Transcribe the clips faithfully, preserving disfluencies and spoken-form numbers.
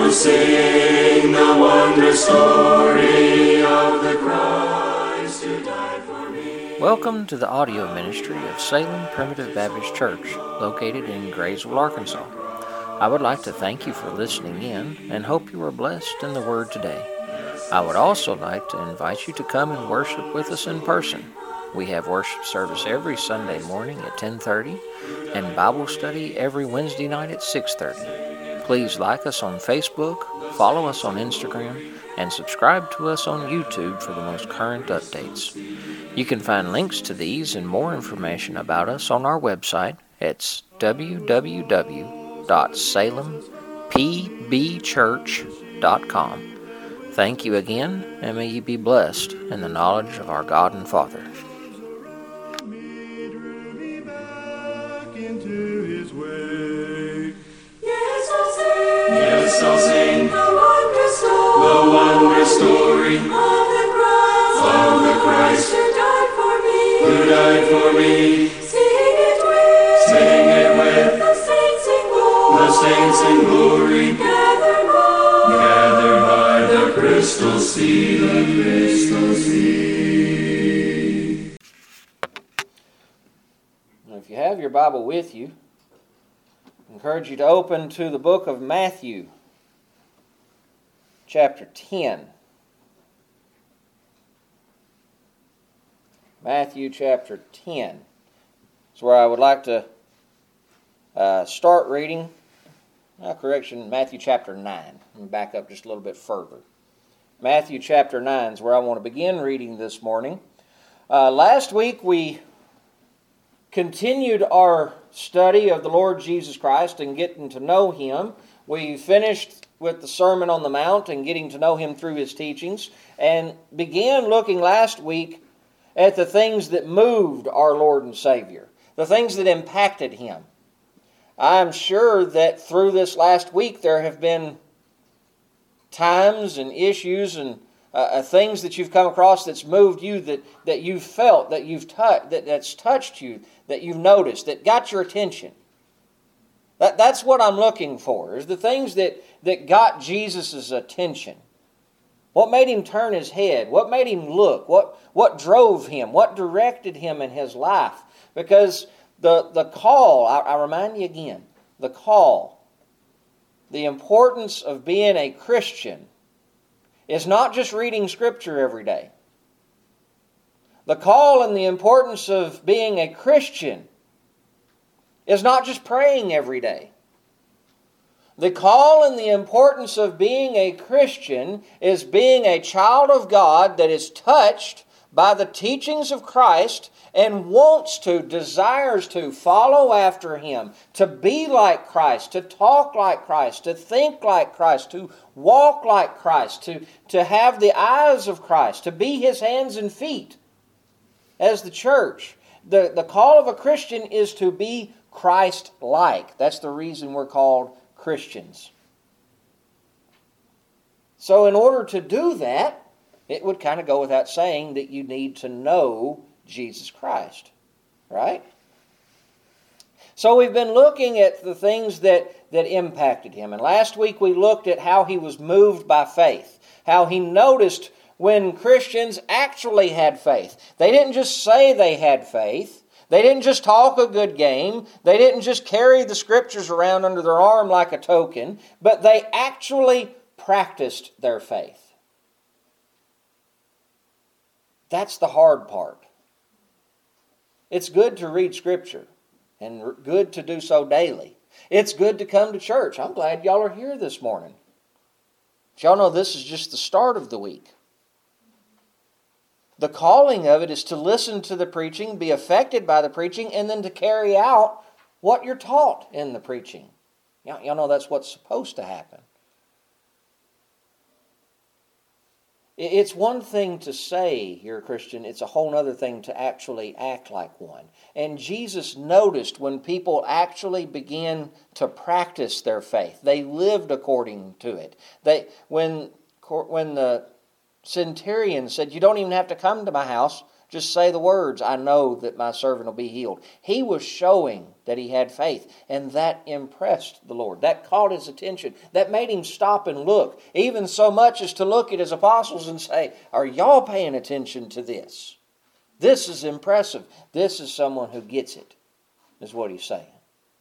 to sing the wondrous story of the Christ who died for me. Welcome to the audio ministry of Salem Primitive Baptist Church, located in Graysville, Arkansas. I would like to thank you for listening in and hope you are blessed in the Word today. I would also like to invite you to come and worship with us in person. We have worship service every Sunday morning at ten thirty and Bible study every Wednesday night at six thirty. Please like us on Facebook, follow us on Instagram, and subscribe to us on YouTube for the most current updates. You can find links to these and more information about us on our website at w w w dot salem p b church dot com. Thank you again, and may you be blessed in the knowledge of our God and Father. Yes, I'll sing the wondrous story, the wondrous story of the Christ, of the Christ who died for me, who died for me. Sing it with, sing it with the saints in glory, the saints in glory, gathered by, gathered by the crystal sea, the crystal sea. If you have your Bible with you, I encourage you to open to the book of Matthew, chapter ten. Matthew chapter ten is where I would like to uh, start reading. Uh, correction, Matthew chapter nine. Let me back up just a little bit further. Matthew chapter nine is where I want to begin reading this morning. Uh, last week we continued our study of the Lord Jesus Christ and getting to know Him. We finished with the Sermon on the Mount and getting to know Him through His teachings, and began looking last week at the things that moved our Lord and Savior, the things that impacted Him. I'm sure that through this last week there have been times and issues and uh, things that you've come across that's moved you, that, that you've felt, that you've touched, that, that's touched you, that you've noticed, that got your attention. That, that's what I'm looking for, is the things that, that got Jesus' attention. What made Him turn His head? What made Him look? What, what drove Him? What directed Him in His life? Because the, the call, I, I remind you again, the call, the importance of being a Christian is not just reading Scripture every day. The call and the importance of being a Christian is not just praying every day. The call and the importance of being a Christian is being a child of God that is touched by the teachings of Christ and wants to, desires to follow after Him, to be like Christ, to talk like Christ, to think like Christ, to walk like Christ, to, to have the eyes of Christ, to be His hands and feet as the church. The, the call of a Christian is to be Christ-like. That's the reason we're called Christians. So in order to do that, it would kind of go without saying that you need to know Jesus Christ, right? So we've been looking at the things that, that impacted Him. And last week we looked at how He was moved by faith, how He noticed when Christians actually had faith. They didn't just say they had faith. They didn't just talk a good game. They didn't just carry the Scriptures around under their arm like a token, but they actually practiced their faith. That's the hard part. It's good to read Scripture and good to do so daily. It's good to come to church. I'm glad y'all are here this morning. But y'all know this is just the start of the week. The calling of it is to listen to the preaching, be affected by the preaching, and then to carry out what you're taught in the preaching. Y'all, y'all know that's what's supposed to happen. It's one thing to say you're a Christian, it's a whole other thing to actually act like one. And Jesus noticed when people actually began to practice their faith. They lived according to it. They when when the centurion said, "You don't even have to come to my house. Just say the words, I know that my servant will be healed. He was showing that he had faith, and that impressed the Lord. That caught his attention. That made him stop and look, even so much as to look at his apostles and say, are y'all paying attention to this? This is impressive. This is someone who gets it, is what he's saying.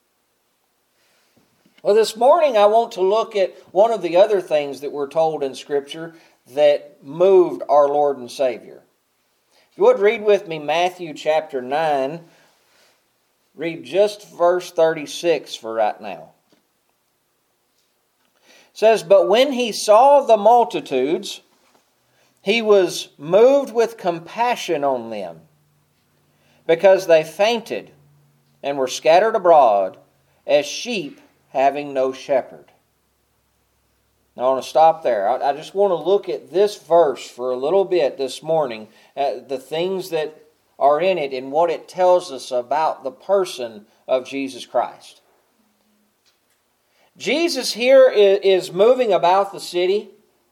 Well, this morning I want to look at one of the other things that we're told in Scripture that moved our Lord and Savior. If you would read with me Matthew chapter nine, read just verse thirty-six for right now. It says, but when he saw the multitudes, he was moved with compassion on them, because they fainted and were scattered abroad as sheep having no shepherd. Now, I want to stop there. I just want to look at this verse for a little bit this morning, uh, the things that are in it and what it tells us about the person of Jesus Christ. Jesus here is moving about the city.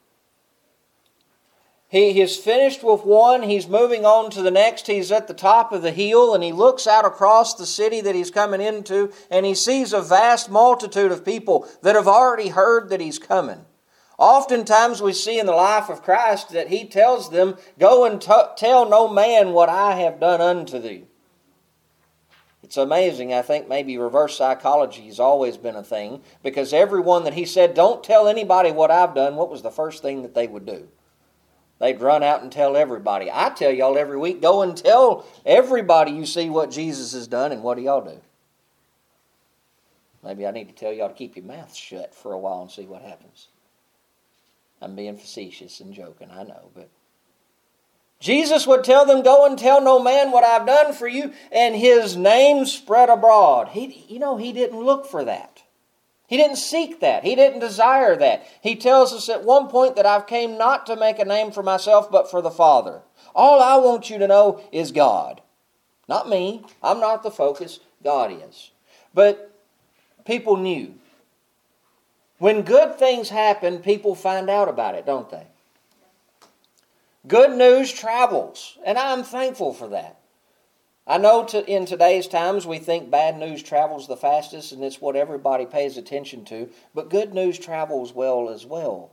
He is finished with one. He's moving on to the next. He's at the top of the hill, and he looks out across the city that he's coming into, and he sees a vast multitude of people that have already heard that he's coming. Oftentimes we see in the life of Christ that he tells them, go and t- tell no man what I have done unto thee. It's amazing. I think maybe reverse psychology has always been a thing, because everyone that he said, don't tell anybody what I've done, what was the first thing that they would do? They'd run out and tell everybody. I tell y'all every week, go and tell everybody you see what Jesus has done, and what do y'all do? Maybe I need to tell y'all to keep your mouths shut for a while and see what happens. I'm being facetious and joking, I know, but Jesus would tell them, go and tell no man what I've done for you, and his name spread abroad. He, you know, he didn't look for that. He didn't seek that. He didn't desire that. He tells us at one point that I've came not to make a name for myself, but for the Father. All I want you to know is God. Not me. I'm not the focus. God is. But people knew. When good things happen, people find out about it, don't they? Good news travels, and I'm thankful for that. I know to, in today's times we think bad news travels the fastest, and it's what everybody pays attention to, but good news travels well as well.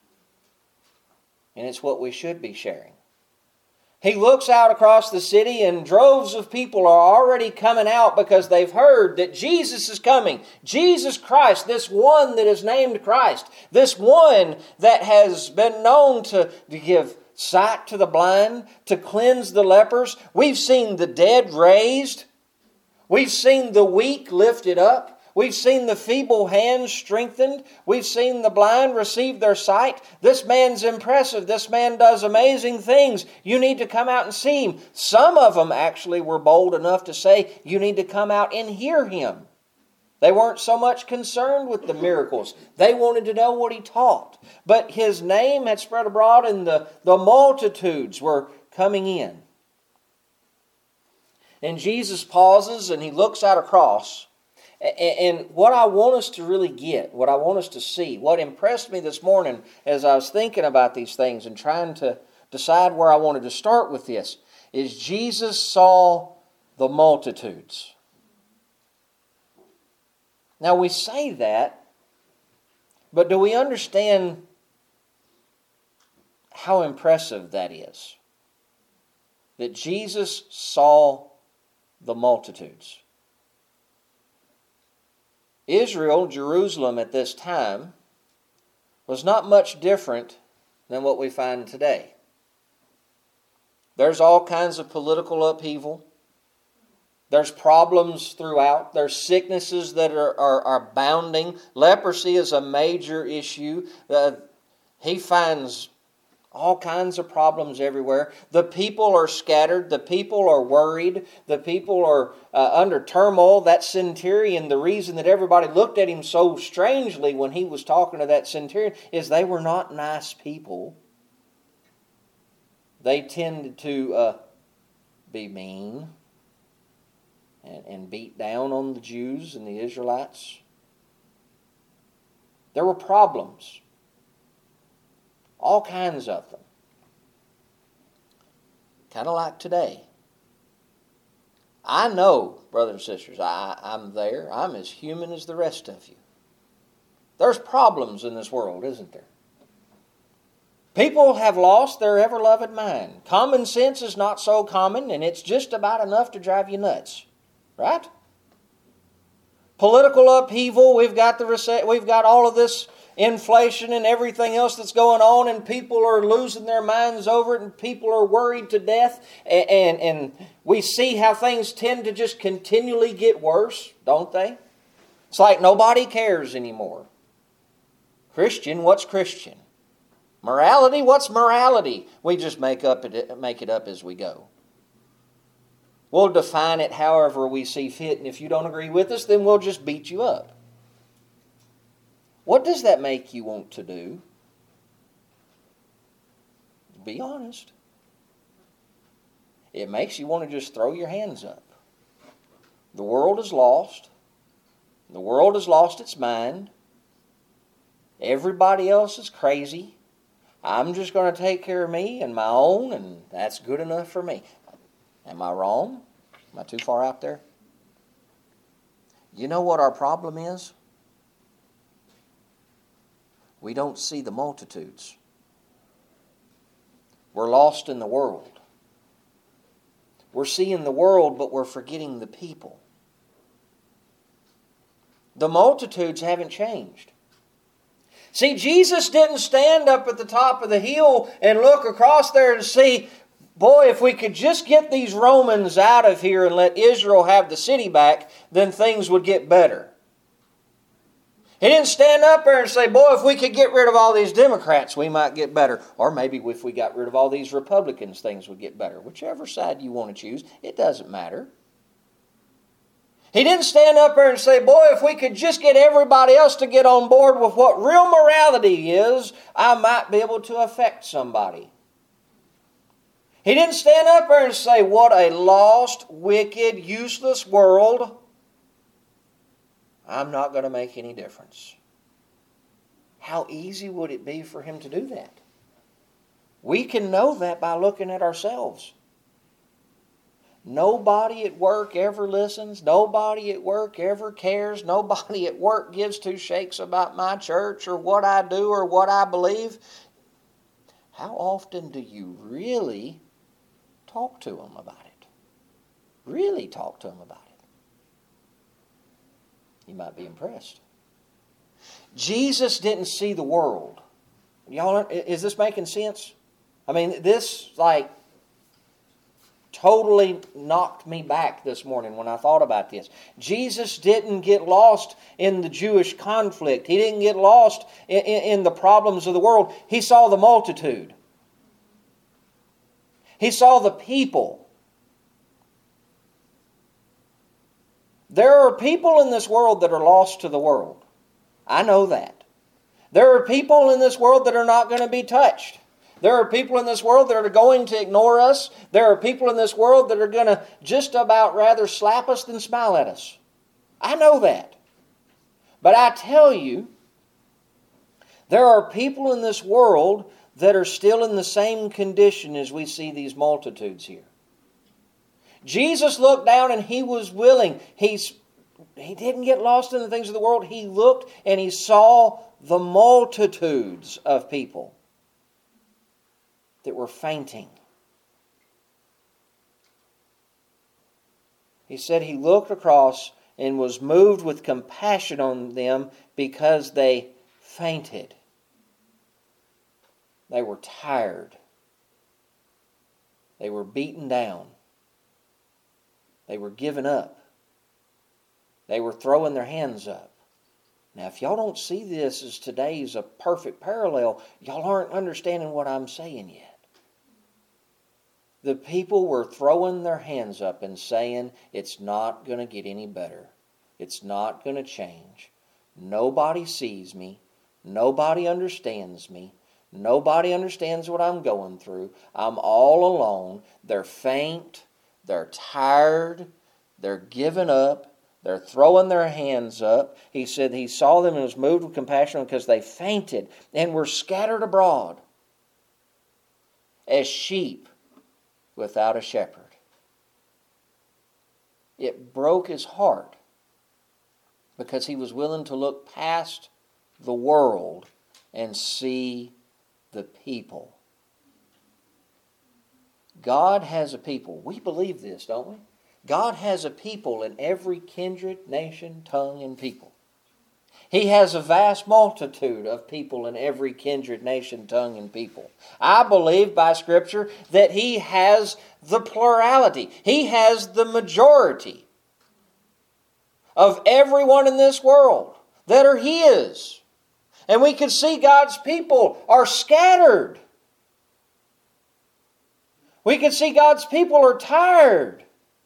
And it's what we should be sharing. He looks out across the city, and droves of people are already coming out because they've heard that Jesus is coming. Jesus Christ, this one that is named Christ, this one that has been known to, to give sight to the blind, to cleanse the lepers. We've seen the dead raised. We've seen the weak lifted up. We've seen the feeble hands strengthened. We've seen the blind receive their sight. This man's impressive. This man does amazing things. You need to come out and see him. Some of them actually were bold enough to say, you need to come out and hear him. They weren't so much concerned with the miracles. They wanted to know what he taught. But his name had spread abroad, and the, the multitudes were coming in. And Jesus pauses and he looks out across. And what I want us to really get, what I want us to see, what impressed me this morning as I was thinking about these things and trying to decide where I wanted to start with this, is Jesus saw the multitudes. Now we say that, but do we understand how impressive that is? That Jesus saw the multitudes. Israel, Jerusalem at this time, was not much different than what we find today. There's all kinds of political upheaval. There's problems throughout. There's sicknesses that are, are, are abounding. Leprosy is a major issue. Uh, he finds all kinds of problems everywhere. The people are scattered. The people are worried. The people are uh, under turmoil. That centurion, the reason that everybody looked at him so strangely when he was talking to that centurion is they were not nice people. They tended to uh, be mean and, and beat down on the Jews and the Israelites. There were problems. All kinds of them. Kind of like today. I know, brothers and sisters, I, I'm there. I'm as human as the rest of you. There's problems in this world, isn't there? People have lost their ever-loved mind. Common sense is not so common, and it's just about enough to drive you nuts. Right? Political upheaval, we've got the we've got all of this inflation and everything else that's going on, and people are losing their minds over it, and people are worried to death, and, and, and we see how things tend to just continually get worse, don't they? It's like nobody cares anymore. Christian, what's Christian? Morality, what's morality? We just make up it, make it up as we go. We'll define it however we see fit, and if you don't agree with us, then we'll just beat you up. What does that make you want to do? Be honest. It makes you want to just throw your hands up. The world is lost. The world has lost its mind. Everybody else is crazy. I'm just going to take care of me and my own, and that's good enough for me. Am I wrong? Am I too far out there? You know what our problem is? We don't see the multitudes. We're lost in the world. We're seeing the world, but we're forgetting the people. The multitudes haven't changed. See, Jesus didn't stand up at the top of the hill and look across there and see, boy, if we could just get these Romans out of here and let Israel have the city back, then things would get better. He didn't stand up there and say, boy, if we could get rid of all these Democrats, we might get better. Or maybe if we got rid of all these Republicans, things would get better. Whichever side you want to choose, it doesn't matter. He didn't stand up there and say, boy, if we could just get everybody else to get on board with what real morality is, I might be able to affect somebody. He didn't stand up there and say, what a lost, wicked, useless world. I'm not going to make any difference. How easy would it be for him to do that? We can know that by looking at ourselves. Nobody at work ever listens. Nobody at work ever cares. Nobody at work gives two shakes about my church or what I do or what I believe. How often do you really talk to them about it? Really talk to them about it? You might be impressed. Jesus didn't see the world. Y'all, is this making sense? I mean, this like totally knocked me back this morning when I thought about this. Jesus didn't get lost in the Jewish conflict. He didn't get lost in, in, in the problems of the world. He saw the multitude. He saw the people. There are people in this world that are lost to the world. I know that. There are people in this world that are not going to be touched. There are people in this world that are going to ignore us. There are people in this world that are going to just about rather slap us than smile at us. I know that. But I tell you, there are people in this world that are still in the same condition as we see these multitudes here. Jesus looked down and He was willing. He's, he didn't get lost in the things of the world. He looked and He saw the multitudes of people that were fainting. He said He looked across and was moved with compassion on them because they fainted. They were tired. They were beaten down. They were giving up. They were throwing their hands up. Now, if y'all don't see this as today's a perfect parallel, y'all aren't understanding what I'm saying yet. The people were throwing their hands up and saying, it's not going to get any better. It's not going to change. Nobody sees me. Nobody understands me. Nobody understands what I'm going through. I'm all alone. They're faint. They're tired. They're giving up. They're throwing their hands up. He said He saw them and was moved with compassion because they fainted and were scattered abroad as sheep without a shepherd. It broke his heart because he was willing to look past the world and see the people. God has a people. We believe this, don't we? God has a people in every kindred, nation, tongue, and people. He has a vast multitude of people in every kindred, nation, tongue, and people. I believe by Scripture that He has the plurality. He has the majority of everyone in this world that are His. And we can see God's people are scattered. We can see God's people are tired.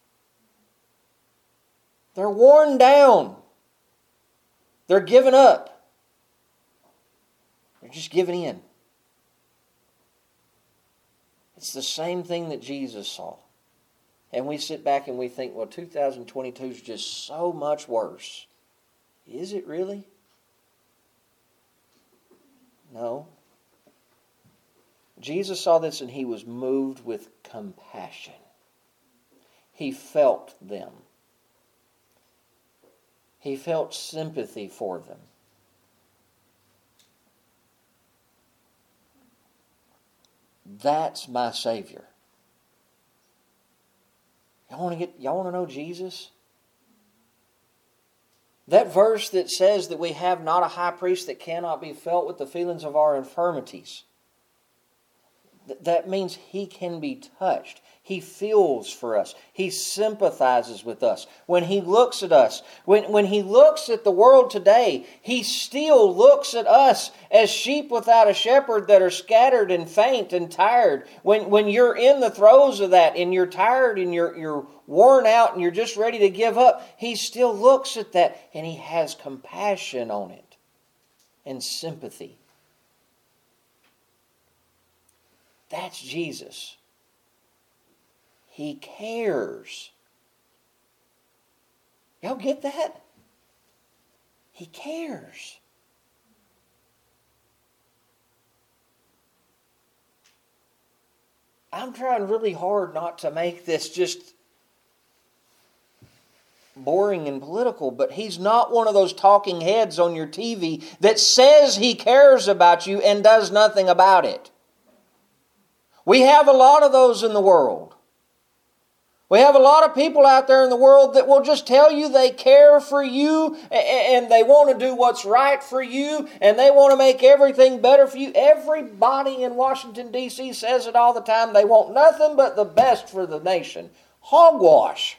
They're worn down. They're giving up. They're just giving in. It's the same thing that Jesus saw. And we sit back and we think, well, two thousand twenty-two is just so much worse. Is it really? No. Jesus saw this and He was moved with compassion. He felt them. He felt sympathy for them. That's my Savior. Y'all want to get y'all want to know Jesus? That verse that says that we have not a high priest that cannot be felt with the feelings of our infirmities. Th- that means He can be touched. He feels for us. He sympathizes with us. When He looks at us, when, when He looks at the world today, He still looks at us as sheep without a shepherd that are scattered and faint and tired. When, when you're in the throes of that and you're tired and you're, you're worn out and you're just ready to give up, He still looks at that and He has compassion on it and sympathy. That's Jesus. He cares. Y'all get that? He cares. I'm trying really hard not to make this just boring and political, but He's not one of those talking heads on your T V that says He cares about you and does nothing about it. We have a lot of those in the world. We have a lot of people out there in the world that will just tell you they care for you and they want to do what's right for you and they want to make everything better for you. Everybody in Washington, D C says it all the time. They want nothing but the best for the nation. Hogwash.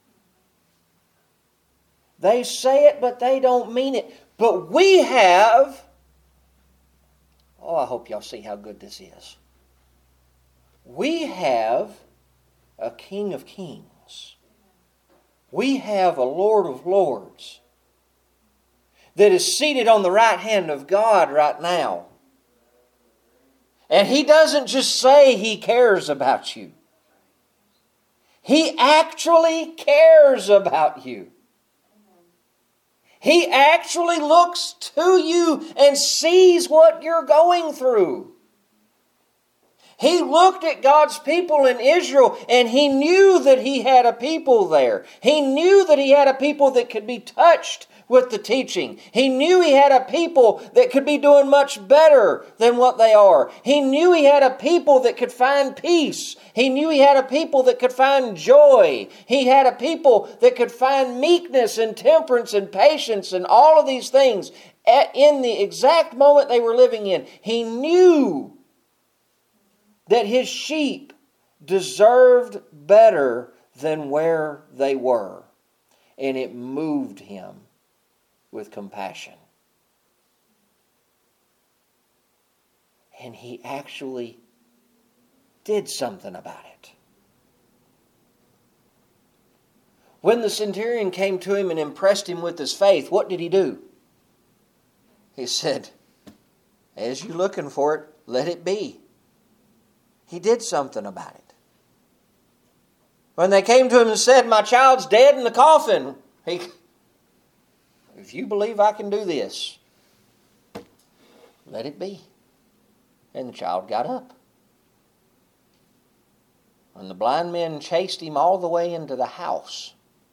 They say it, but they don't mean it. But we have... Oh, I hope y'all see how good this is. We have a King of Kings. We have a Lord of Lords that is seated on the right hand of God right now. And He doesn't just say He cares about you. He actually cares about you. He actually looks to you and sees what you're going through. He looked at God's people in Israel and He knew that He had a people there. He knew that He had a people that could be touched with the teaching. He knew He had a people that could be doing much better than what they are. He knew He had a people that could find peace. He knew He had a people that could find joy. He had a people that could find meekness and temperance and patience and all of these things at, in the exact moment they were living in. He knew that His sheep deserved better than where they were. And it moved Him with compassion. And He actually did something about it. When the centurion came to Him and impressed Him with his faith, what did He do? He said, as you're looking for it, let it be. He did something about it. When they came to Him and said, my child's dead in the coffin, He, if you believe I can do this, let it be. And the child got up. And the blind men chased him all the way into the house,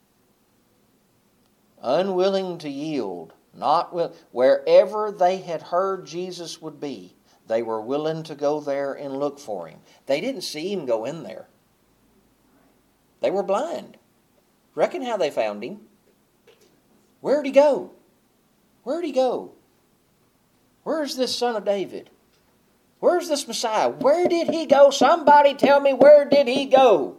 unwilling to yield, not will, wherever they had heard Jesus would be, they were willing to go there and look for him. They didn't see him go in there. They were blind. Reckon how they found him. Where'd he go? Where'd he go? Where's this son of David? Where's this Messiah? Where did he go? Somebody tell me, where did he go?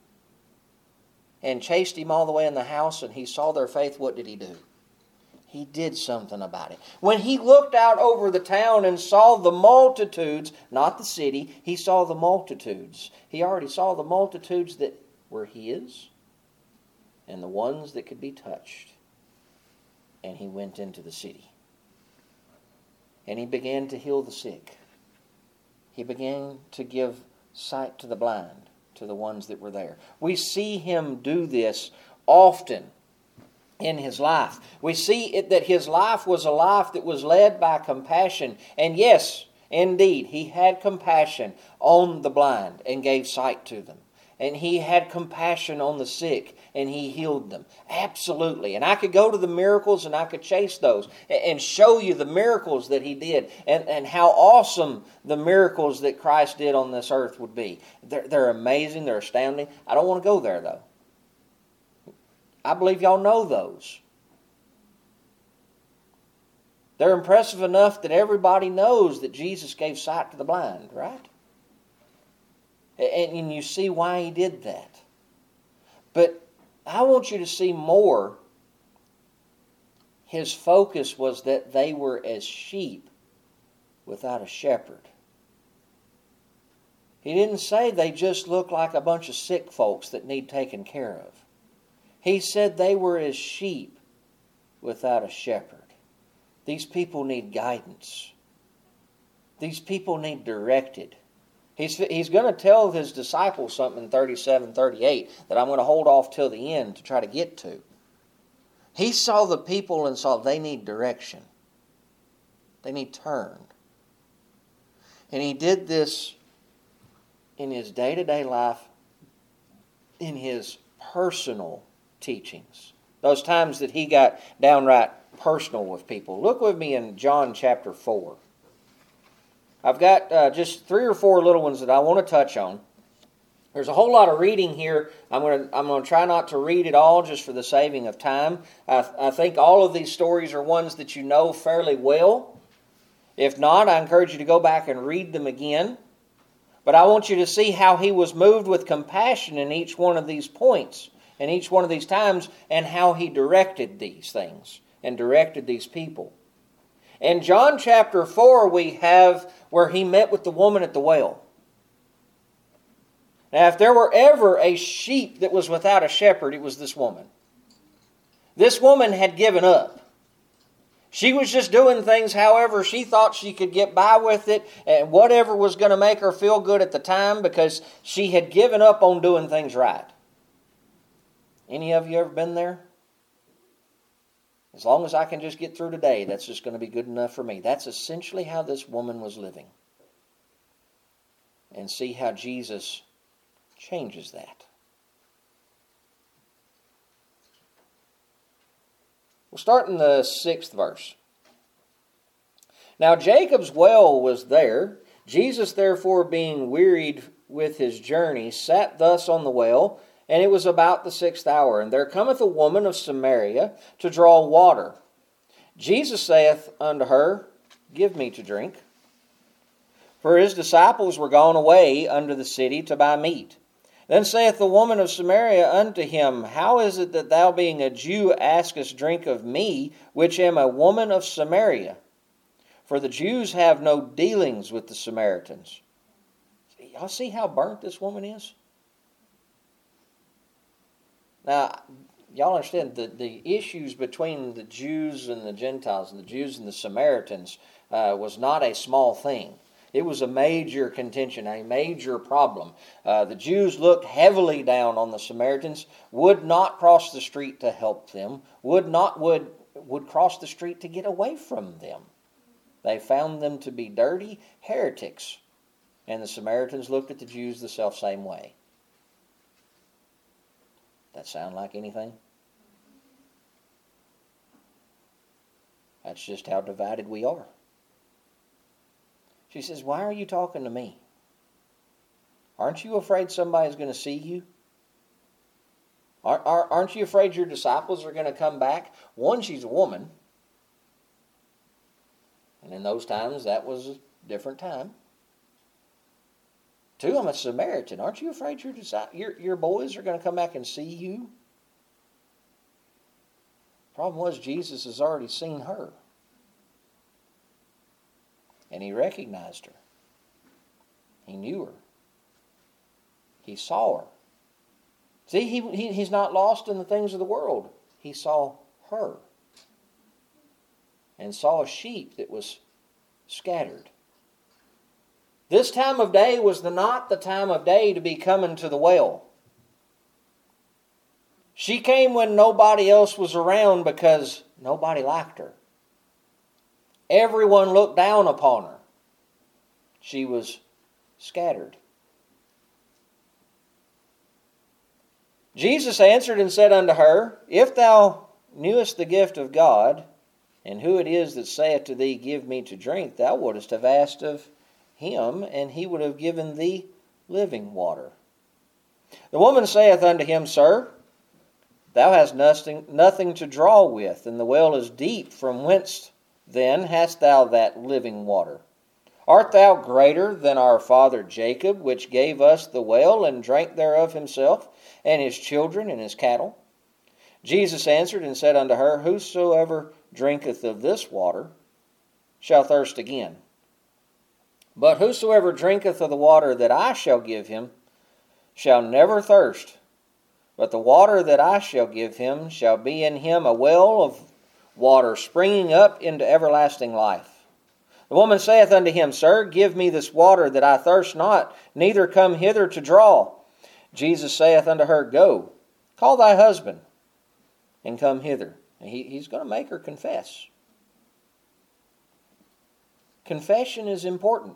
And chased him all the way in the house, and he saw their faith. What did he do? He did something about it. When he looked out over the town and saw the multitudes, not the city, he saw the multitudes. He already saw the multitudes that were his and the ones that could be touched. And he went into the city. And he began to heal the sick. He began to give sight to the blind, to the ones that were there. We see him do this often in his life. We see it, that his life was a life that was led by compassion. And yes, indeed, he had compassion on the blind and gave sight to them. And he had compassion on the sick and he healed them. Absolutely. And I could go to the miracles and I could chase those and show you the miracles that he did and, and how awesome the miracles that Christ did on this earth would be. They're, they're amazing. They're astounding. I don't want to go there though. I believe y'all know those. They're impressive enough that everybody knows that Jesus gave sight to the blind, right? And, and you see why he did that. But I want you to see more. His focus was that they were as sheep without a shepherd. He didn't say they just look like a bunch of sick folks that need taken care of. He said they were as sheep without a shepherd. These people need guidance. These people need directed. He's, he's going to tell his disciples something in thirty-seven, thirty-eight that I'm going to hold off till the end to try to get to. He saw the people and saw they need direction. They need turned. And he did this in his day-to-day life, in his personal teachings. Those times that he got downright personal with people. Look with me in John chapter four. I've got uh, just three or four little ones that I want to touch on. There's a whole lot of reading here. I'm going to I'm going to try not to read it all just for the saving of time. I, I think all of these stories are ones that you know fairly well. If not, I encourage you to go back and read them again. But I want you to see how he was moved with compassion in each one of these points, in each one of these times, and how he directed these things and directed these people. In John chapter four, we have where he met with the woman at the well. Now, if there were ever a sheep that was without a shepherd, it was this woman. This woman had given up. She was just doing things however she thought she could get by with it, and whatever was going to make her feel good at the time, because she had given up on doing things right. Any of you ever been there? As long as I can just get through today, that's just going to be good enough for me. That's essentially how this woman was living. And see how Jesus changes that. We'll start in the sixth verse. Now Jacob's well was there. Jesus, therefore, being wearied with his journey, sat thus on the well. And it was about the sixth hour. And there cometh a woman of Samaria to draw water. Jesus saith unto her, Give me to drink. For his disciples were gone away unto the city to buy meat. Then saith the woman of Samaria unto him, How is it that thou, being a Jew, askest drink of me, which am a woman of Samaria? For the Jews have no dealings with the Samaritans. Y'all see how burnt this woman is? Now, y'all understand the, the issues between the Jews and the Gentiles, and the Jews and the Samaritans, uh, was not a small thing. It was a major contention, a major problem. Uh, the Jews looked heavily down on the Samaritans, would not cross the street to help them, would not would would cross the street to get away from them. They found them to be dirty heretics, and the Samaritans looked at the Jews the self same way. That sound like anything? That's just how divided we are. She says, why are you talking to me? Aren't you afraid somebody's going to see you? Aren't you afraid your disciples are going to come back? One, she's a woman. And in those times, that was a different time. Two, I'm a Samaritan. Aren't you afraid your, your, your boys are going to come back and see you? Problem was, Jesus has already seen her. And he recognized her. He knew her. He saw her. See, he, he he's not lost in the things of the world. He saw her. And saw a sheep that was scattered. This time of day was the, not the time of day to be coming to the well. She came when nobody else was around because nobody liked her. Everyone looked down upon her. She was scattered. Jesus answered and said unto her, if thou knewest the gift of God, and who it is that saith to thee, give me to drink, thou wouldest have asked of him, and he would have given thee living water. The woman saith unto him, Sir, thou hast nothing, nothing to draw with, and the well is deep. From whence then hast thou that living water? Art thou greater than our father Jacob, which gave us the well, and drank thereof himself, and his children, and his cattle? Jesus answered and said unto her, Whosoever drinketh of this water shall thirst again. But whosoever drinketh of the water that I shall give him shall never thirst. But the water that I shall give him shall be in him a well of water springing up into everlasting life. The woman saith unto him, Sir, give me this water that I thirst not, neither come hither to draw. Jesus saith unto her, Go, call thy husband, and come hither. And he, he's going to make her confess. Confession is important.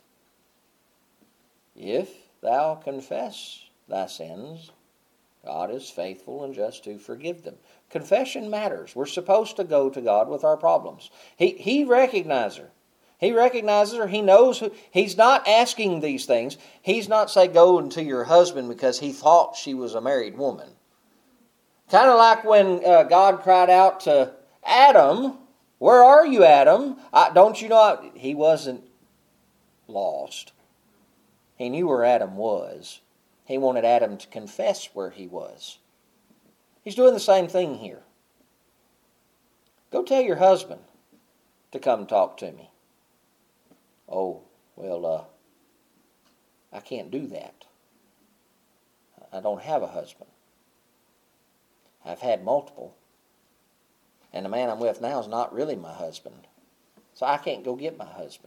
If thou confess thy sins, God is faithful and just to forgive them. Confession matters. We're supposed to go to God with our problems. He, he recognizes her. He recognizes her. He knows who. He's not asking these things. He's not saying go to your husband because he thought she was a married woman. Kind of like when uh, God cried out to Adam, where are you, Adam? I, don't you know? I, he wasn't lost. He knew where Adam was. He wanted Adam to confess where he was. He's doing the same thing here. Go tell your husband to come talk to me. Oh, well, uh, I can't do that. I don't have a husband. I've had multiple. And the man I'm with now is not really my husband. So I can't go get my husband.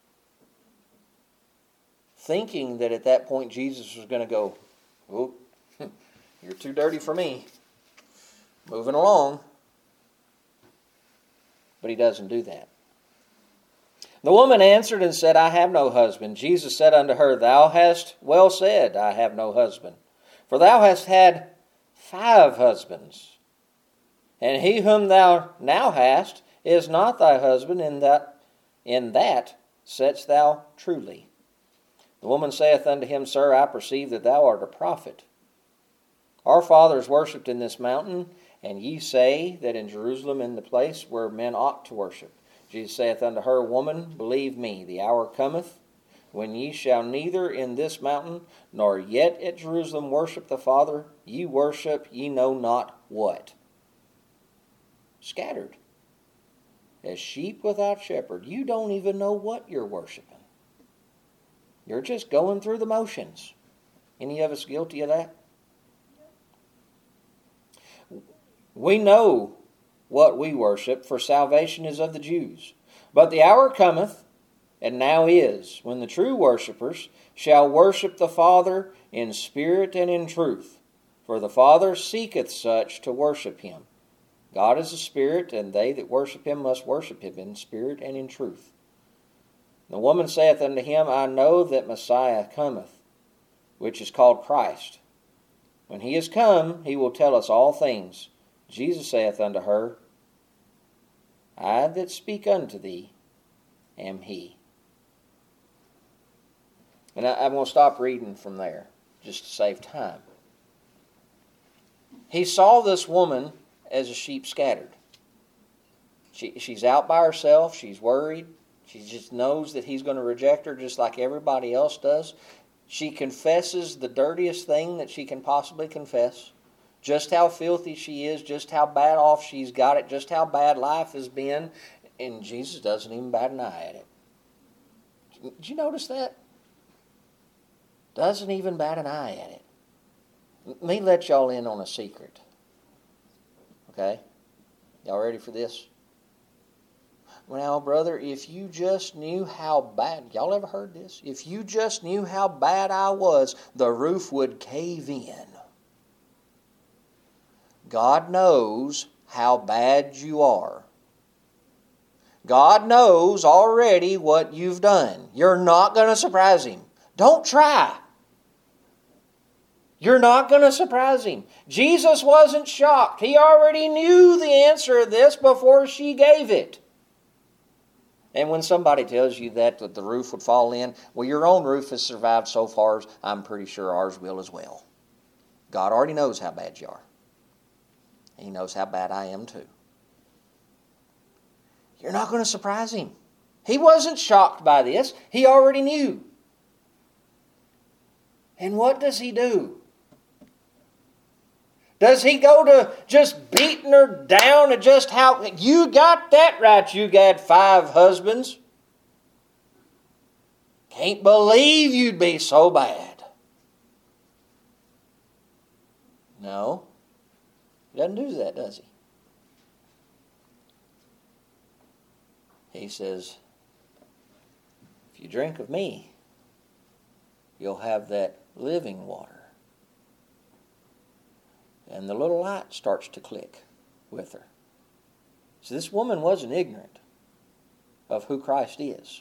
Thinking that at that point Jesus was going to go, oh, you're too dirty for me. Moving along. But he doesn't do that. The woman answered and said, I have no husband. Jesus said unto her, Thou hast well said, I have no husband. For thou hast had five husbands, and he whom thou now hast is not thy husband, in that in that saidst thou truly. The woman saith unto him, Sir, I perceive that thou art a prophet. Our fathers worshipped in this mountain, and ye say that in Jerusalem is the place where men ought to worship. Jesus saith unto her, Woman, believe me, the hour cometh, when ye shall neither in this mountain, nor yet at Jerusalem worship the Father. Ye worship ye know not what. Scattered. As sheep without shepherd. You don't even know what you're worshiping. You're just going through the motions. Any of us guilty of that? We know what we worship, for salvation is of the Jews. But the hour cometh, and now is, when the true worshippers shall worship the Father in spirit and in truth. For the Father seeketh such to worship him. God is a spirit, and they that worship him must worship him in spirit and in truth. The woman saith unto him, I know that Messiah cometh, which is called Christ. When he is come, he will tell us all things. Jesus saith unto her, I that speak unto thee am he. And I, I'm going to stop reading from there, just to save time. He saw this woman as a sheep scattered. She, she's out by herself. She's worried. She just knows that he's going to reject her just like everybody else does. She confesses the dirtiest thing that she can possibly confess. Just how filthy she is, just how bad off she's got it, just how bad life has been. And Jesus doesn't even bat an eye at it. Did you notice that? Doesn't even bat an eye at it. Let me let y'all in on a secret. Okay? Y'all ready for this? Well, brother, if you just knew how bad, y'all ever heard this? If you just knew how bad I was, the roof would cave in. God knows how bad you are. God knows already what you've done. You're not going to surprise Him. Don't try. You're not going to surprise Him. Jesus wasn't shocked. He already knew the answer to this before she gave it. And when somebody tells you that, that the roof would fall in, well, your own roof has survived so far, I'm pretty sure ours will as well. God already knows how bad you are. He knows how bad I am too. You're not going to surprise Him. He wasn't shocked by this. He already knew. And what does He do? Does He go to just beating her down and just how... You got that right, you got five husbands. Can't believe you'd be so bad. No. He doesn't do that, does He? He says, if you drink of me, you'll have that living water. And the little light starts to click with her. So this woman wasn't ignorant of who Christ is.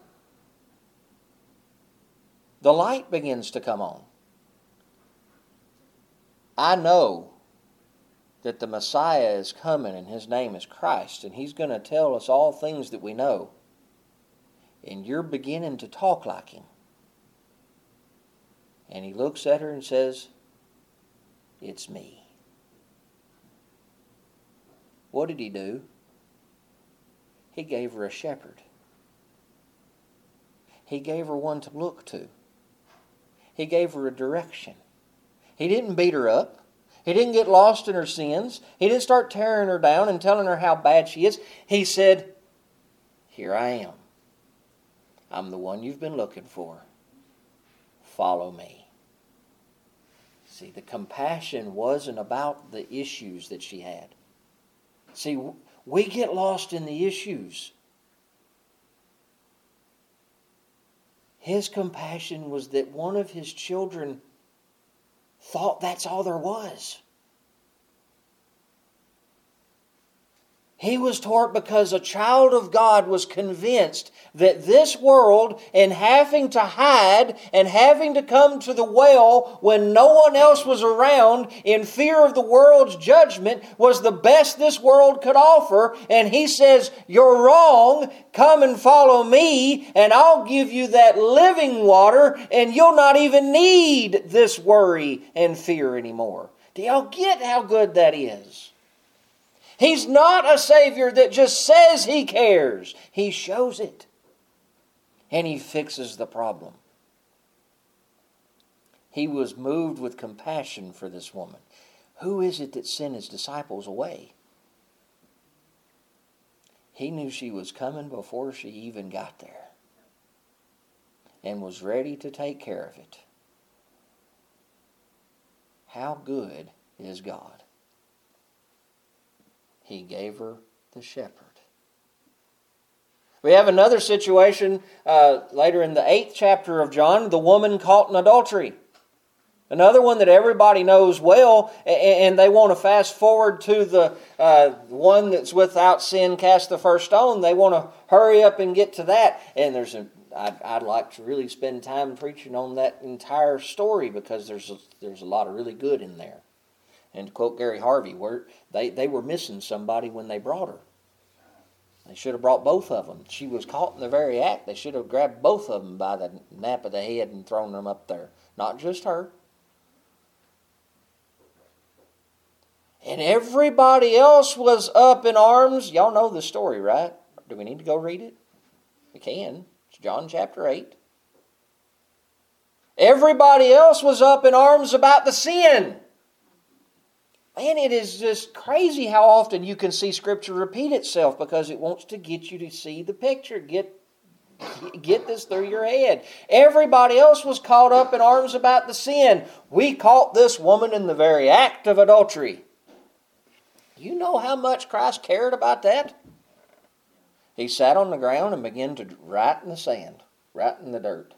The light begins to come on. I know that the Messiah is coming and His name is Christ, and He's going to tell us all things that we know. And you're beginning to talk like Him. And He looks at her and says, it's me. What did He do? He gave her a shepherd. He gave her one to look to. He gave her a direction. He didn't beat her up. He didn't get lost in her sins. He didn't start tearing her down and telling her how bad she is. He said, here I am. I'm the one you've been looking for. Follow me. See, the compassion wasn't about the issues that she had. See, we get lost in the issues. His compassion was that one of His children thought that's all there was. He was taught because a child of God was convinced that this world and having to hide and having to come to the well when no one else was around in fear of the world's judgment was the best this world could offer. And He says, you're wrong. Come and follow me and I'll give you that living water and you'll not even need this worry and fear anymore. Do y'all get how good that is? He's not a Savior that just says He cares. He shows it. And He fixes the problem. He was moved with compassion for this woman. Who is it that sent His disciples away? He knew she was coming before she even got there. And was ready to take care of it. How good is God? He gave her the shepherd. We have another situation uh, later in the eighth chapter of John, the woman caught in adultery. Another one that everybody knows well, and they want to fast forward to the uh, one that's without sin cast the first stone. They want to hurry up and get to that. And there's a, I'd, I'd like to really spend time preaching on that entire story because there's a, there's a lot of really good in there. And to quote Gary Harvey, where they, they were missing somebody when they brought her. They should have brought both of them. She was caught in the very act. They should have grabbed both of them by the nape of the head and thrown them up there. Not just her. And everybody else was up in arms. Y'all know the story, right? Do we need to go read it? We can. It's John chapter eight. Everybody else was up in arms about the sin. Man, it is just crazy how often you can see Scripture repeat itself because it wants to get you to see the picture. Get, get this through your head. Everybody else was caught up in arms about the sin. We caught this woman in the very act of adultery. You know how much Christ cared about that? He sat on the ground and began to write in the sand, write in the dirt.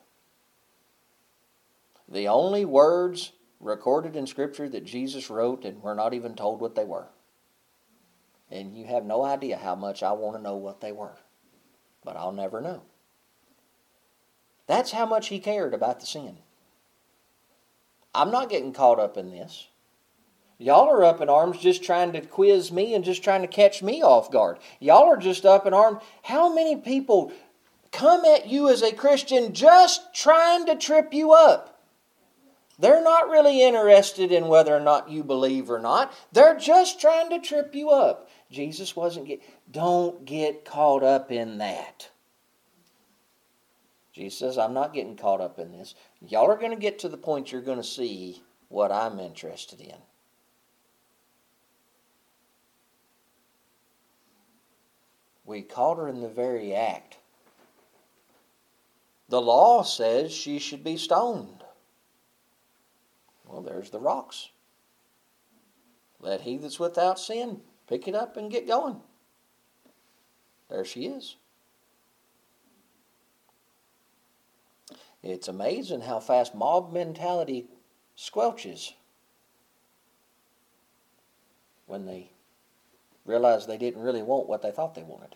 The only words recorded in Scripture that Jesus wrote, and we're not even told what they were. And you have no idea how much I want to know what they were. But I'll never know. That's how much He cared about the sin. I'm not getting caught up in this. Y'all are up in arms just trying to quiz me and just trying to catch me off guard. Y'all are just up in arms. How many people come at you as a Christian just trying to trip you up? They're not really interested in whether or not you believe or not. They're just trying to trip you up. Jesus wasn't get. Don't get caught up in that. Jesus says, I'm not getting caught up in this. Y'all are going to get to the point you're going to see what I'm interested in. We caught her in the very act. The law says she should be stoned. Well, there's the rocks. Let he that's without sin pick it up and get going. There she is. It's amazing how fast mob mentality squelches when they realize they didn't really want what they thought they wanted.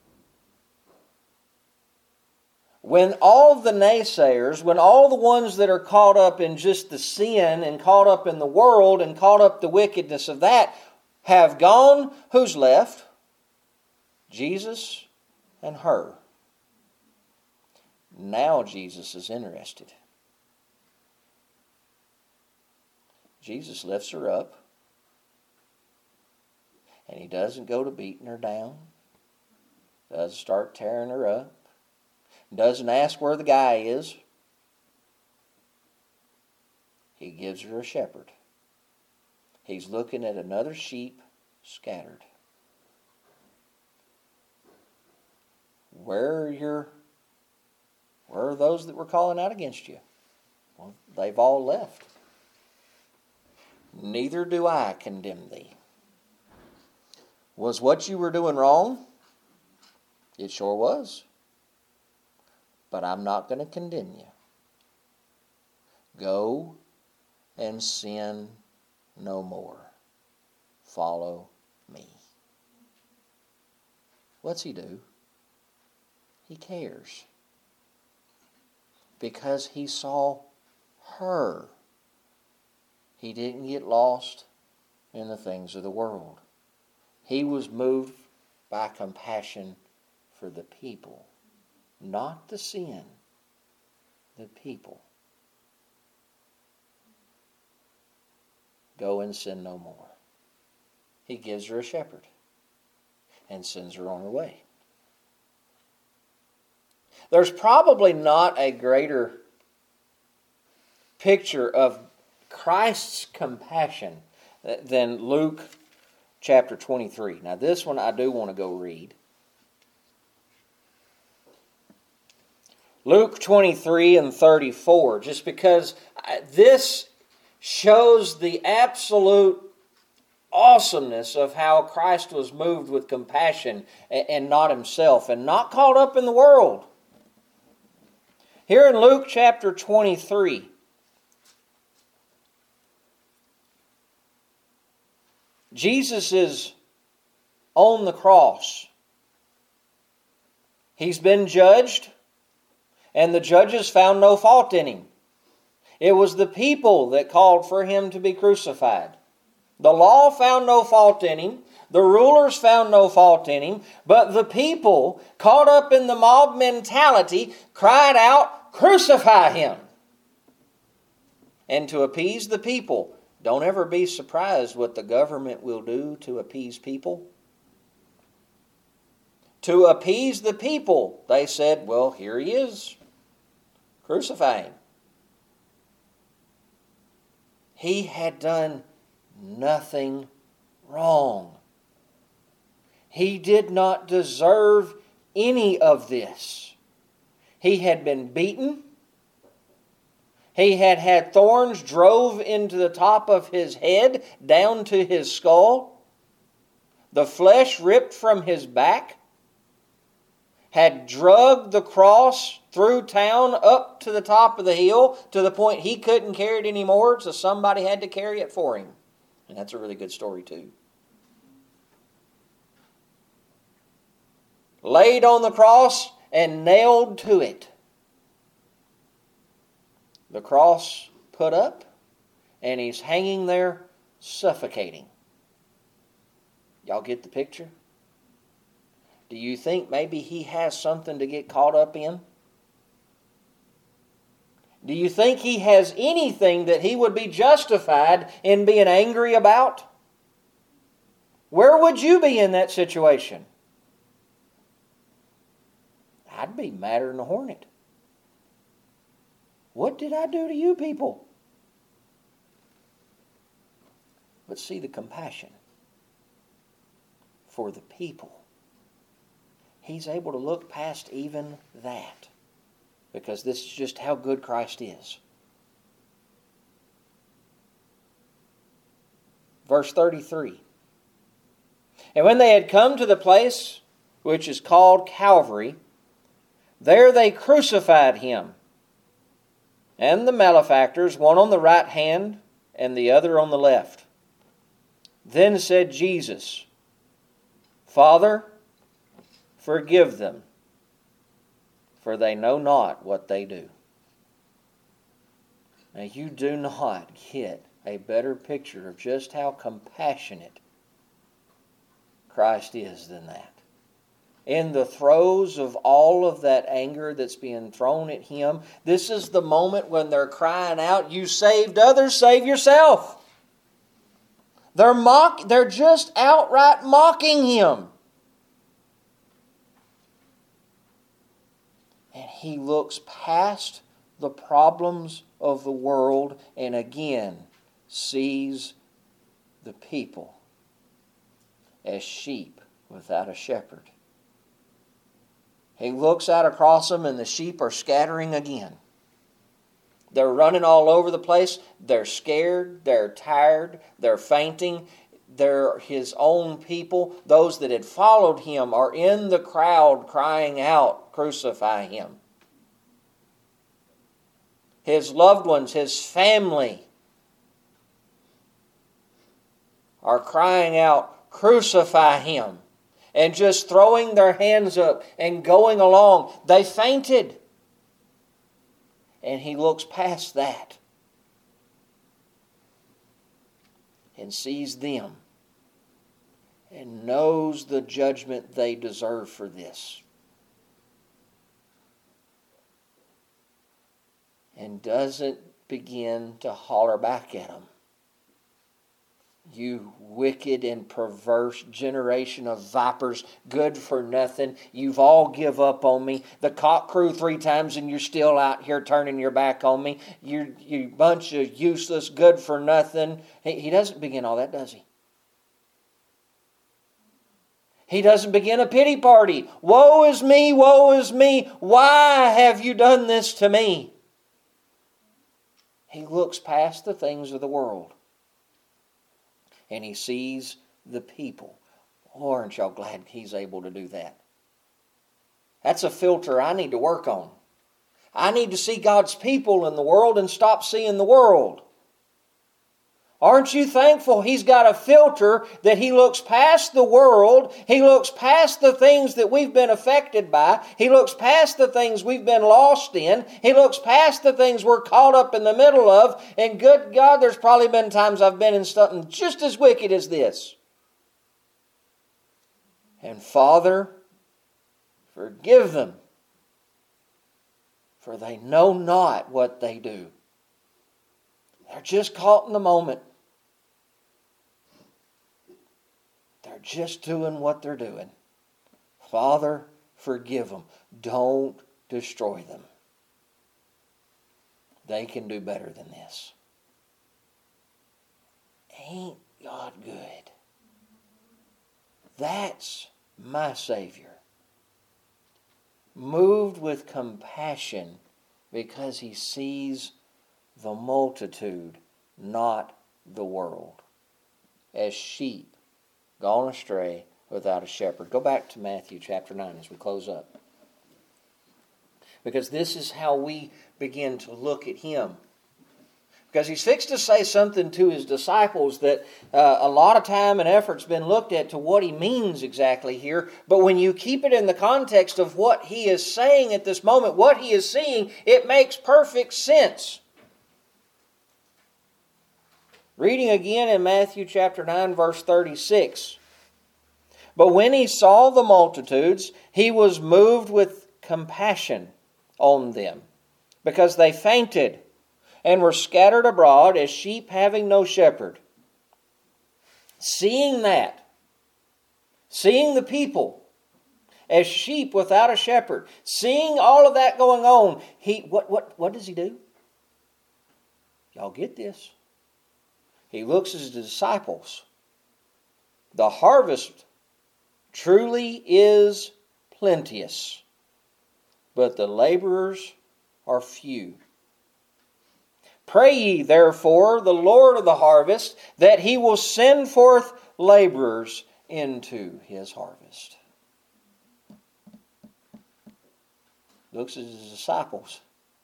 When all the naysayers, when all the ones that are caught up in just the sin and caught up in the world and caught up the wickedness of that have gone, who's left? Jesus and her. Now Jesus is interested. Jesus lifts her up. And He doesn't go to beating her down. Doesn't start tearing her up. Doesn't ask where the guy is. He gives her a shepherd. He's looking at another sheep scattered. Where are your, where are those that were calling out against you? Well, they've all left. Neither do I condemn thee. Was what you were doing wrong? It sure was. But I'm not going to condemn you. Go and sin no more. Follow me. What's He do? He cares. Because He saw her. He didn't get lost in the things of the world. He was moved by compassion for the people. Not the sin. The people. Go and sin no more. He gives her a shepherd and sends her on her way. There's probably not a greater picture of Christ's compassion than Luke chapter twenty-three. Now this one I do want to go read. Luke twenty-three and thirty-four, just because this shows the absolute awesomeness of how Christ was moved with compassion and not Himself, and not caught up in the world. Here in Luke chapter twenty-three, Jesus is on the cross. He's been judged. and the judges found no fault in him. It was the people that called for him to be crucified. The law found no fault in him. The rulers found no fault in him. But the people, caught up in the mob mentality, cried out, "Crucify him!" And to appease the people, don't ever be surprised what the government will do to appease people. To appease the people, they said, "Well, here he is. Crucify him." He had done nothing wrong. He did not deserve any of this. He had been beaten. He had had thorns drove into the top of his head, down to his skull. The flesh ripped from his back. Had dragged the cross through town up to the top of the hill to the point he couldn't carry it anymore, so somebody had to carry it for him. And that's a really good story too. Laid on the cross and nailed to it. The cross put up, and he's hanging there suffocating. Y'all get the picture? Do you think maybe he has something to get caught up in? Do you think he has anything that he would be justified in being angry about? Where would you be in that situation? I'd be madder than a hornet. What did I do to you people? But see the compassion for the people. He's able to look past even that, because this is just how good Christ is. Verse thirty-three. And when they had come to the place which is called Calvary, there they crucified him, and the malefactors, one on the right hand and the other on the left. Then said Jesus, "Father, forgive them, for they know not what they do." Now you do not get a better picture of just how compassionate Christ is than that. In the throes of all of that anger that's being thrown at him, this is the moment when they're crying out, "You saved others, save yourself." They're mock, they're just outright mocking him. And he looks past the problems of the world and again sees the people as sheep without a shepherd. He looks out across them and the sheep are scattering again. They're running all over the place. They're scared. They're tired. They're fainting. They're his own people. Those that had followed him are in the crowd crying out, "Crucify him." His loved ones, his family, are crying out, "Crucify him." And just throwing their hands up and going along. They fainted. And he looks past that and sees them and knows the judgment they deserve for this. And doesn't begin to holler back at them. "You wicked and perverse generation of vipers, good for nothing. You've all give up on me. The cock crew three times and you're still out here turning your back on me. You you bunch of useless, good for nothing." He, he doesn't begin all that, does he? He doesn't begin a pity party. "Woe is me, woe is me. Why have you done this to me?" He looks past the things of the world. And he sees the people. Oh, aren't y'all glad he's able to do that? That's a filter I need to work on. I need to see God's people in the world and stop seeing the world. Aren't you thankful He's got a filter that He looks past the world? He looks past the things that we've been affected by. He looks past the things we've been lost in. He looks past the things we're caught up in the middle of. And good God, there's probably been times I've been in something just as wicked as this. And Father, forgive them, for they know not what they do. They're just caught in the moment. They're just doing what they're doing. Father, forgive them. Don't destroy them. They can do better than this. Ain't God good? That's my Savior. Moved with compassion because He sees the multitude, not the world, as sheep gone astray without a shepherd. Go back to Matthew chapter nine as we close up. Because this is how we begin to look at Him. Because He's fixed to say something to His disciples that uh, a lot of time and effort's been looked at to what He means exactly here. But when you keep it in the context of what He is saying at this moment, what He is seeing, it makes perfect sense. Reading again in Matthew chapter nine, verse thirty-six. But when He saw the multitudes, He was moved with compassion on them, because they fainted and were scattered abroad as sheep having no shepherd. Seeing that, seeing the people as sheep without a shepherd, seeing all of that going on, he what what what does He do? Y'all get this? He looks at His disciples. The harvest truly is plenteous, but the laborers are few. Pray ye therefore the Lord of the harvest, that He will send forth laborers into His harvest. Looks at His disciples.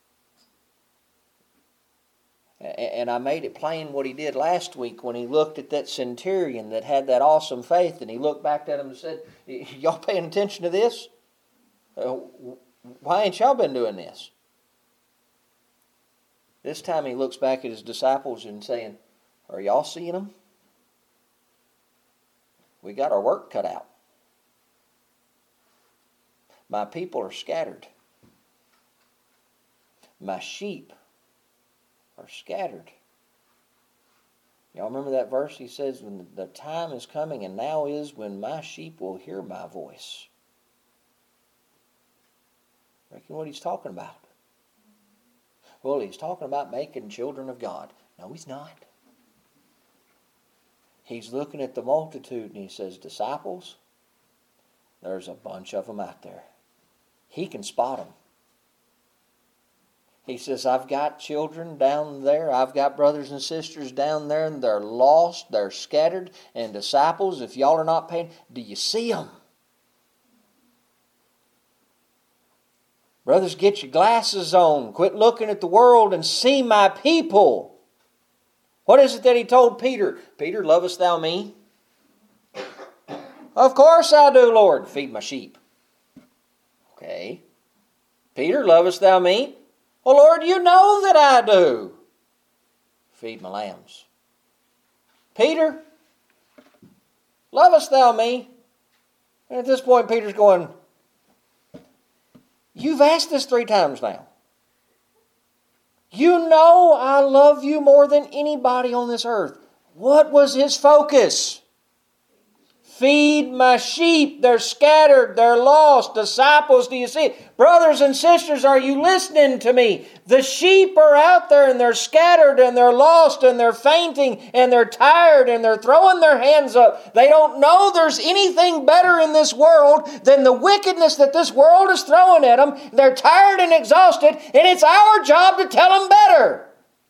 And I made it plain what He did last week when He looked at that centurion that had that awesome faith, and He looked back at him and said, y'all paying attention to this? Why ain't y'all been doing this? This time He looks back at His disciples and saying, are y'all seeing them? We got our work cut out. My people are scattered. My sheep are scattered. Y'all remember that verse? He says, when the time is coming, and now is, when my sheep will hear my voice. Reckon what He's talking about? Well, He's talking about making children of God. No, He's not. He's looking at the multitude and He says, disciples, there's a bunch of them out there. He can spot them. He says, I've got children down there. I've got brothers and sisters down there, and they're lost, they're scattered. And disciples, if y'all are not paying, do you see them? Brothers, get your glasses on. Quit looking at the world and see my people. What is it that He told Peter? Peter, lovest thou me? Of course I do, Lord. Feed my sheep. Okay. Peter, lovest thou me? Well, Lord, you know that I do. Feed my lambs. Peter, lovest thou me? And at this point, Peter's going, you've asked this three times now. You know I love you more than anybody on this earth. What was his focus? Feed my sheep. They're scattered. They're lost. Disciples, do you see it? Brothers and sisters, are you listening to me? The sheep are out there and they're scattered and they're lost and they're fainting and they're tired and they're throwing their hands up. They don't know there's anything better in this world than the wickedness that this world is throwing at them. They're tired and exhausted, and it's our job to tell them better.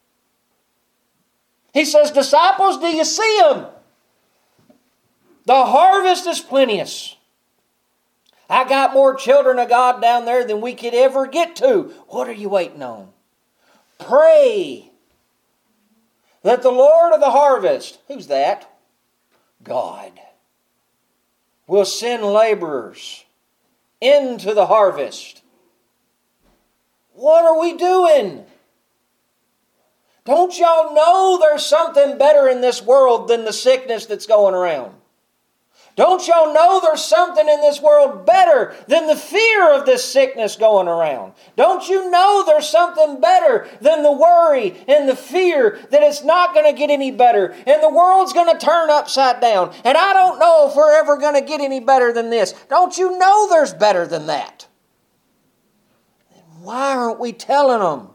He says, disciples, do you see them? The harvest is plenteous. I got more children of God down there than we could ever get to. What are you waiting on? Pray that the Lord of the harvest, who's that? God, will send laborers into the harvest. What are we doing? Don't y'all know there's something better in this world than the sickness that's going around? Don't y'all know there's something in this world better than the fear of this sickness going around? Don't you know there's something better than the worry and the fear that it's not going to get any better and the world's going to turn upside down and I don't know if we're ever going to get any better than this? Don't you know there's better than that? Then why aren't we telling them?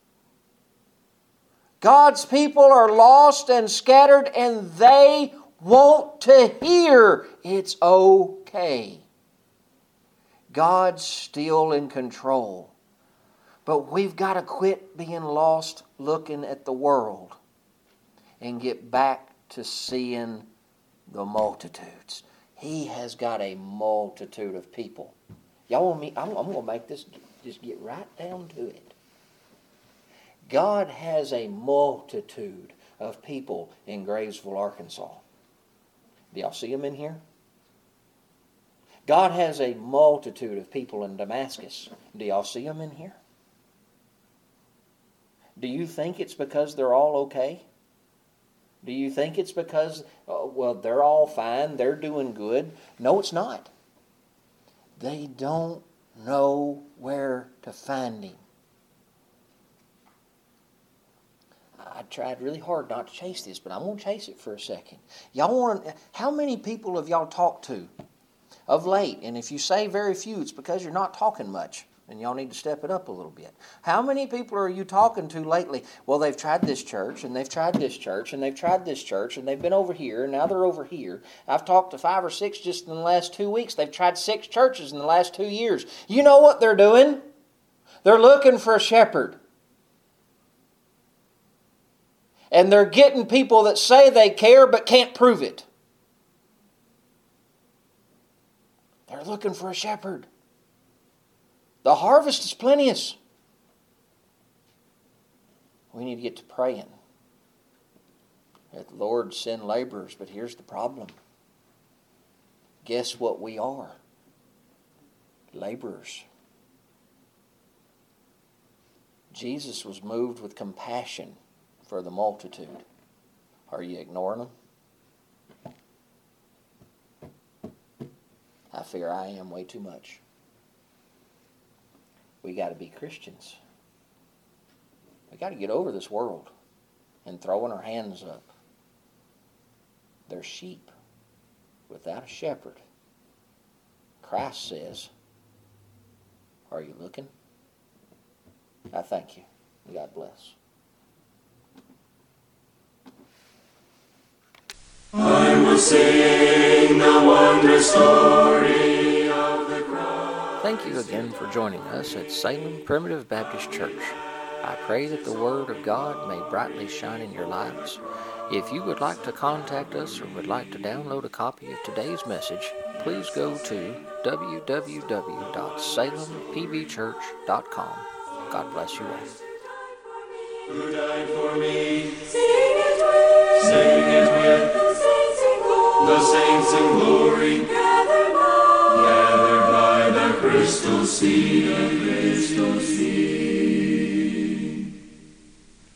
God's people are lost and scattered and they want to hear it's okay. God's still in control. But we've got to quit being lost looking at the world and get back to seeing the multitudes. He has got a multitude of people. Y'all want me? I'm, I'm going to make this, just get right down to it. God has a multitude of people in Graysville, Arkansas. Do y'all see them in here? God has a multitude of people in Damascus. Do y'all see them in here? Do you think it's because they're all okay? Do you think it's because, oh, well, they're all fine, they're doing good? No, it's not. They don't know where to find Him. I tried really hard not to chase this, but I'm going to chase it for a second. Y'all want? How many people have y'all talked to of late? And if you say very few, it's because you're not talking much, and y'all need to step it up a little bit. How many people are you talking to lately? Well, they've tried this church, and they've tried this church, and they've tried this church, and they've been over here, and now they're over here. I've talked to five or six just in the last two weeks. They've tried six churches in the last two years. You know what they're doing? They're looking for a shepherd. And they're getting people that say they care but can't prove it. They're looking for a shepherd. The harvest is plenteous. We need to get to praying. Let the Lord send laborers, but here's the problem. Guess what we are? Laborers. Jesus was moved with compassion for the multitude. Are you ignoring them? I fear I am way too much. We got to be Christians. We got to get over this world and throwing our hands up. They're sheep without a shepherd. Christ says, are you looking? I thank you. God bless. I will sing the wondrous story of the cross. Thank you again for joining us at Salem Primitive Baptist Church. I pray that the Word of God may brightly shine in your lives. If you would like to contact us or would like to download a copy of today's message, please go to w w w dot salem p b church dot com. God bless you all. Who died for me? Sing it with, sing it with the saints in glory, the saints in glory, gathered by, gathered by the crystal sea, the crystal sea.